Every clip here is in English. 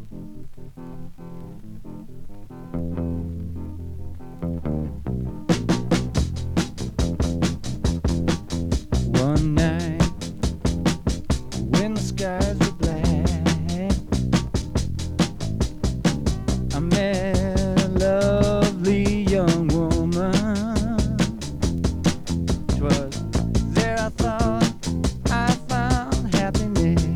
One night when the skies were black, I met a lovely young woman. 'Twas there I thought I found happiness,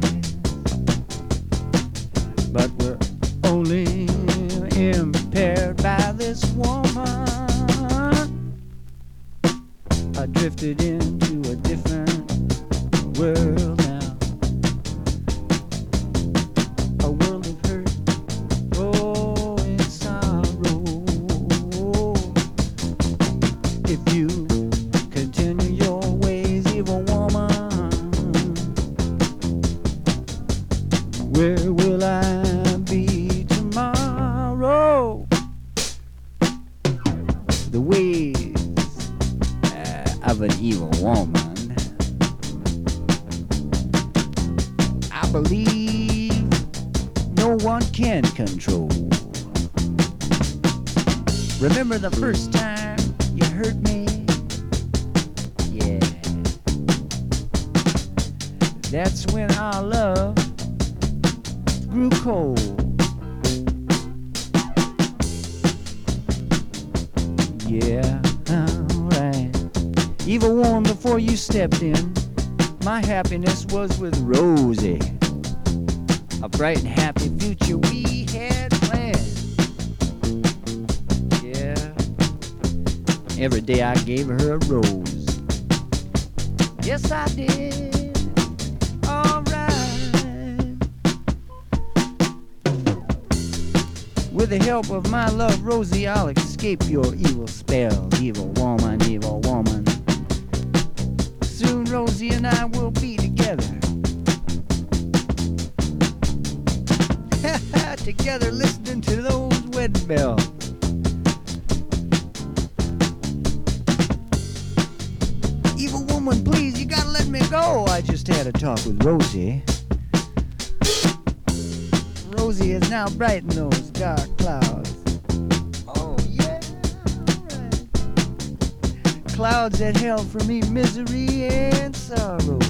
but we're only impaired by this woman. I drifted into a different world now, a world of hurt, oh, and sorrow. If you continue your ways, evil woman, where will I be tomorrow? The ways of an evil woman, I believe no one can control. Remember the first time you hurt me? Yeah. That's when our love grew cold. Yeah, alright. Evil woman, before you stepped in, my happiness was with Rosie. A bright and happy future we had planned. Yeah. Every day I gave her a rose. Yes, I did. Alright. With the help of my love, Rosie, I'll escape your evil spell. Evil woman, evil woman. Soon Rosie and I will be together. Together listening to those wedding bells. Evil woman, please, you gotta let me go. I just had a talk with Rosie. Rosie has now brightened those dark clouds. Oh, yeah, right. Clouds that held for me misery and sorrow.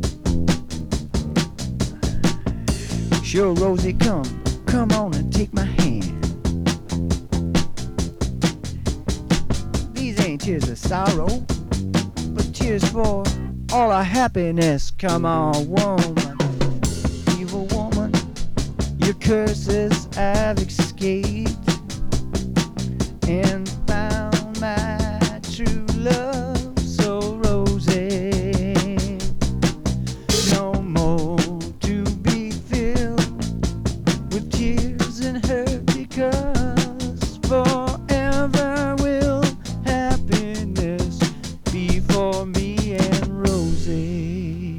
Sure, Rosie, come on and take my hand. These ain't tears of sorrow, but tears for all our happiness. Come on, woman, evil woman, your curses I've escaped and found my true love. So Rosie, no more to be filled with tears and hurt, because forever will happiness be for me and Rosie.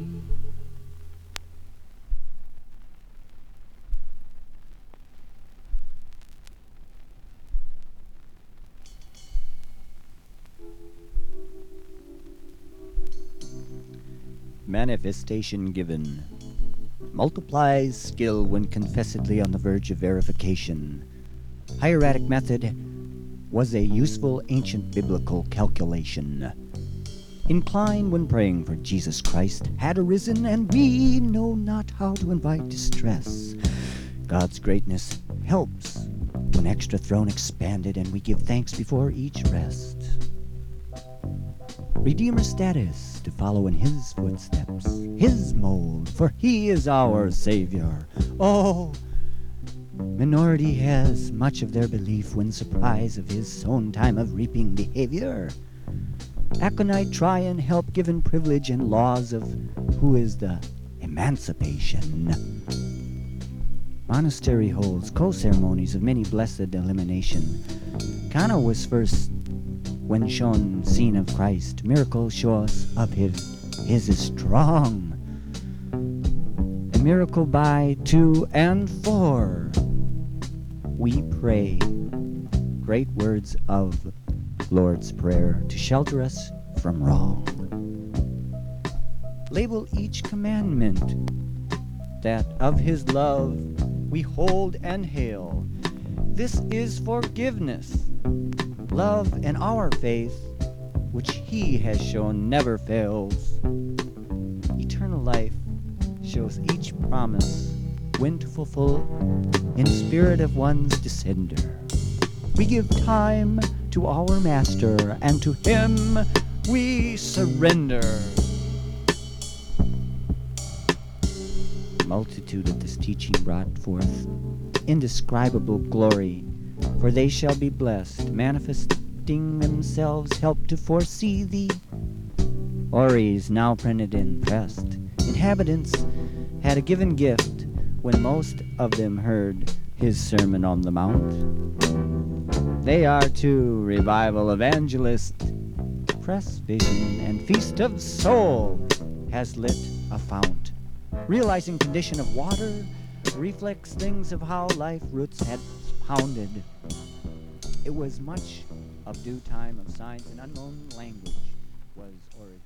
Manifestation given. Multiplies skill when confessedly on the verge of verification. Hieratic method was a useful ancient biblical calculation. Incline when praying for Jesus Christ had arisen, and we know not how to invite distress. God's greatness helps when extra throne expanded, and we give thanks before each rest. Redeemer status to follow in his footsteps, his mold, for he is our Savior. Oh, minority has much of their belief when surprised of his own time of reaping behavior. Aconite try and help given privilege and laws of who is the emancipation. Monastery holds co-ceremonies of many blessed elimination. Cana was first when shown scene of Christ. Miracles show us of his is strong. A miracle by 2 and 4. We pray great words of Lord's Prayer to shelter us from wrong. Label each commandment that of his love we hold and hail. This is forgiveness, love, and our faith, which he has shown never fails. Eternal life shows each promise when to fulfill in spirit of one's descender. We give time to our master, and to him we surrender. Multitude of this teaching brought forth indescribable glory, for they shall be blessed, manifesting themselves, help to foresee thee. Ories now printed and pressed. Inhabitants had a given gift when most of them heard his Sermon on the Mount. They are two revival evangelists. Press vision and feast of soul has lit a fount. Realizing condition of water reflects things of how life roots had pounded. It was much of due time of signs and unknown language was origin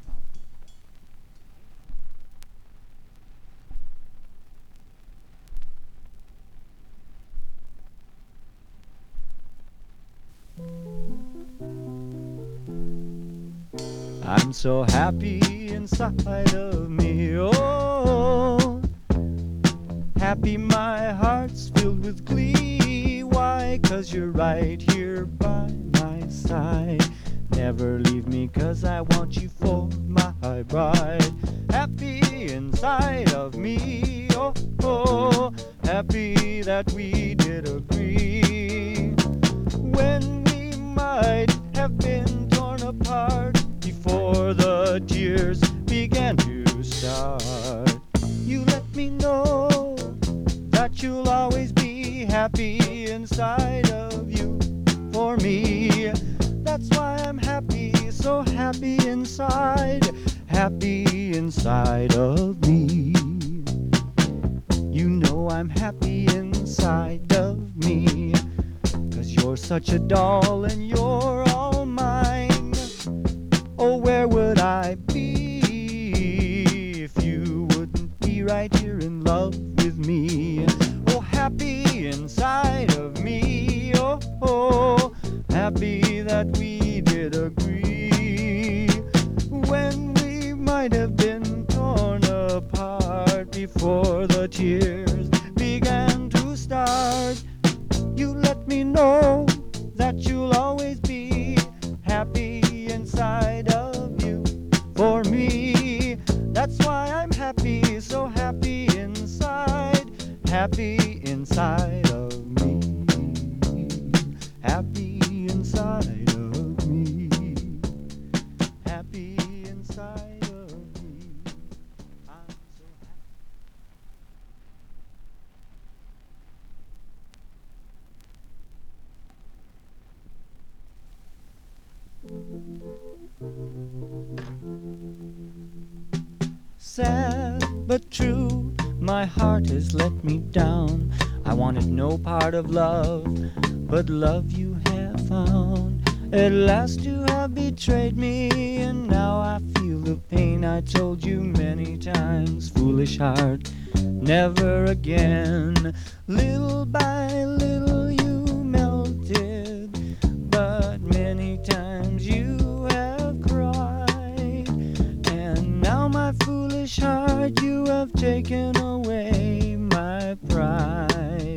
found. I'm so happy inside of me, oh, happy my heart's filled with glee. Why? 'Cause you're right here by my side. Never leave me 'cause I want you for my bride. Happy inside of me, oh, oh, happy that we did agree. When we might have been torn apart before the tears began to start. You let me know that you'll always be happy inside of you for me. That's why I'm happy, so happy inside of me. You know I'm happy inside of me, 'cause you're such a doll and you're all mine. Oh, where would I be if you wouldn't be right here in love with me? Oh, happy inside of me, oh, oh, happy that we did agree. When we might have been torn apart before the tears began to start, you let me know that you'll always be happy inside of you for me. That's why I'm happy, so happy inside of me. Happy inside of me. Happy inside of me. I'm so happy. Sad but true, my heart has let me down. I wanted no part of love, but love you have found. At last you have betrayed me, and now I feel the pain. I told you many times, foolish heart, never again. Little by little you melted, but many times you have cried. And now my foolish heart, you have taken away my pride.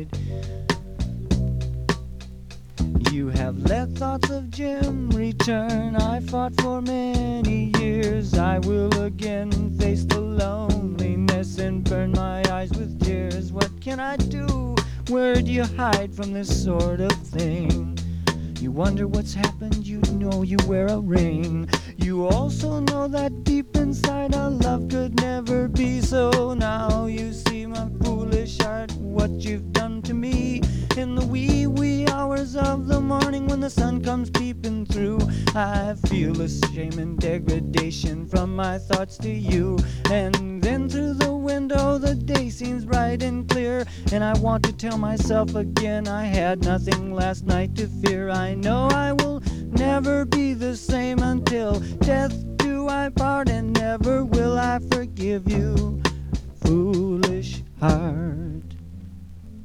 You have let thoughts of Jim return. I fought for many years. I will again face the loneliness and burn my eyes with tears. What can I do? Where do you hide from this sort of thing? You wonder what's happened, you know you wear a ring. You also know that deep inside our love could never be. So now you see my foolish heart, what you've done to me. In the wee hours of the morning when the sun comes peeping through, I feel a shame and degradation from my thoughts to you. And then through the window the day seems bright and clear, and I want to tell myself again I had nothing last night to fear. I know I will never be the same until death do I part, and never will I forgive you, foolish heart.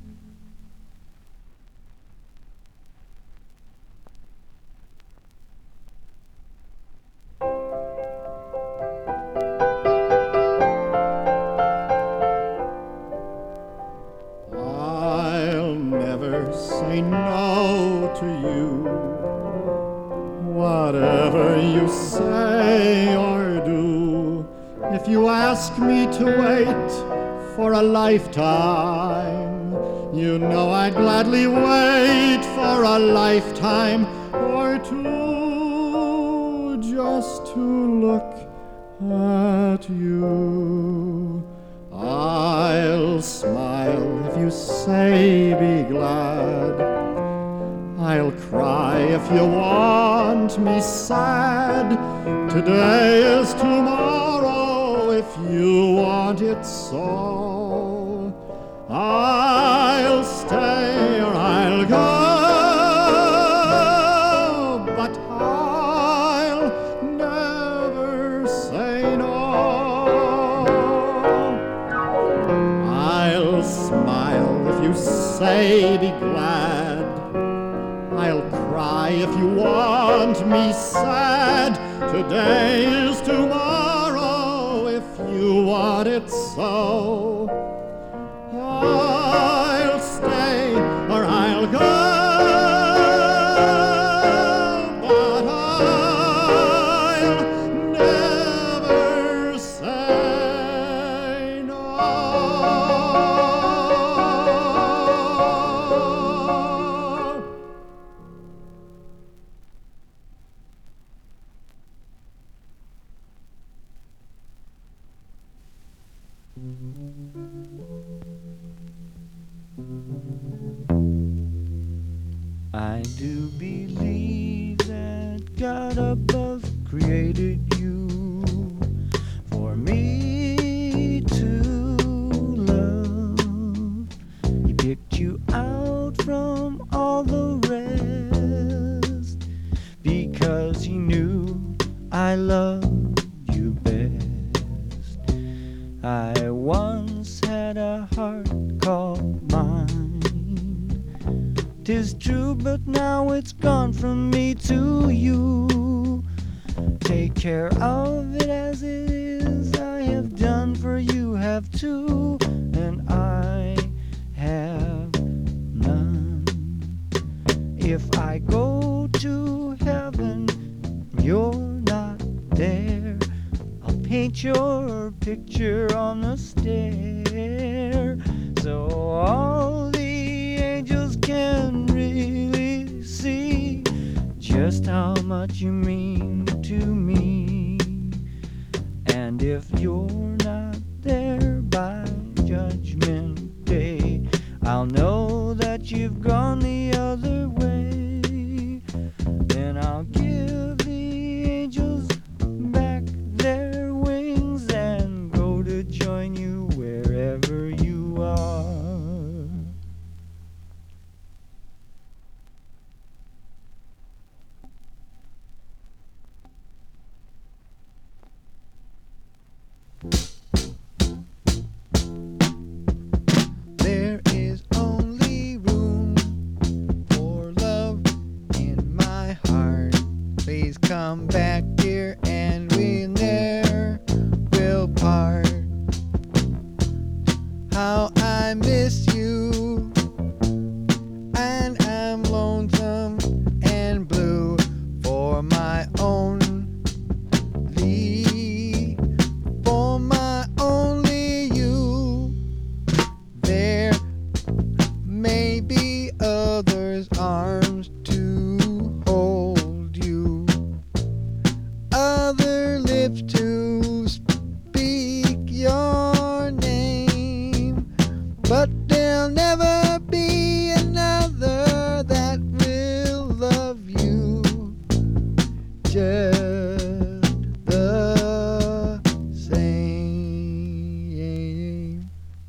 you say or do. If you ask me to wait for a lifetime, you know I'd gladly wait for a lifetime or two just to look at you. I'll smile if you say be glad. I'll cry if you want me sad. Today is tomorrow if you want it so. I'll stay or I'll go, but I'll never say no. I'll smile if you say be glad. I'll cry if you want me sad. Today is tomorrow if you want it so. I'll stay or I'll go, but I'll never say no. I do believe that God above created you for me to love. He picked you out from all the rest because he knew I loved you best. I once had a heart called mine. 'Tis true, but now it's gone from me to you. Take care of it as it is. I have done for you have too, and I have none. If I go to heaven, you're not there. I'll paint your picture on the stair, so all the angels can really see just how much you mean to me. And if you're not there by Judgment Day, I'll know that you've gone the other way. Then I'll give the angels back their wings and go to join you wherever you are. There is only room for love in my heart. Please come back here and we never will part. How I miss you, and I'm lonesome and blue for my only, for my only you. There may be others' arms to hold you, other lips to speak your name, but there'll never be another that will love you just the same.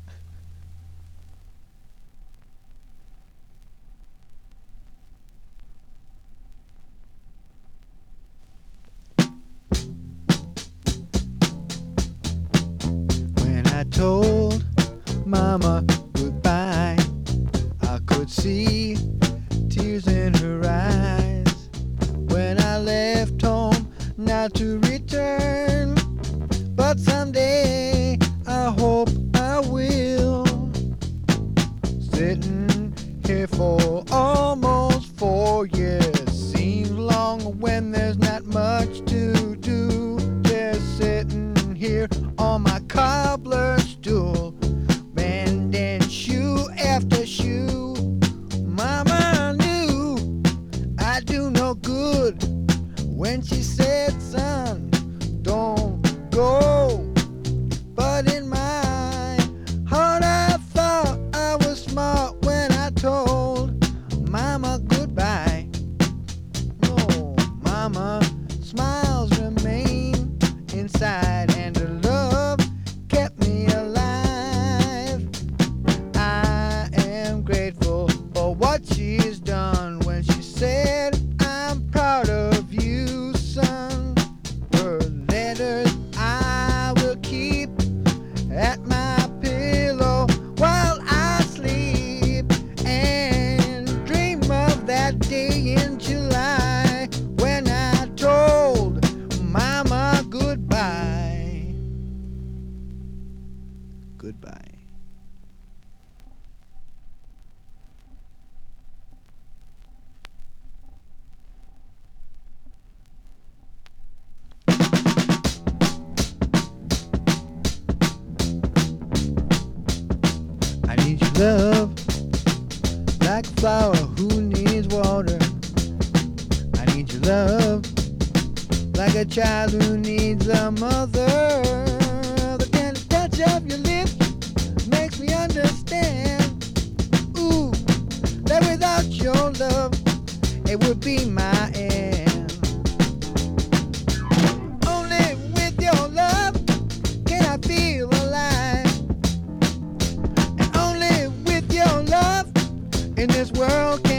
When I told Mama goodbye, I could see tears in her eyes. When I left home, not to return, but someday I hope I will. Sitting here for almost 4 years seems long when there's not much to go. But in my heart I thought I was smart when I told Mama goodbye. No, Mama, smiles remain inside, and her love kept me alive. I am grateful for what she's done when she said, I'm proud of you, son. Her letters I will keep at my pillow while I sleep and dream of that day in July when I told Mama goodbye. Goodbye. I need your love, like a flower who needs water. I need your love, like a child who needs a mother. The tender touch of your lips makes me understand. Ooh, that without your love, it would be my end. Only with your love can I feel alive. And only with your love in this world can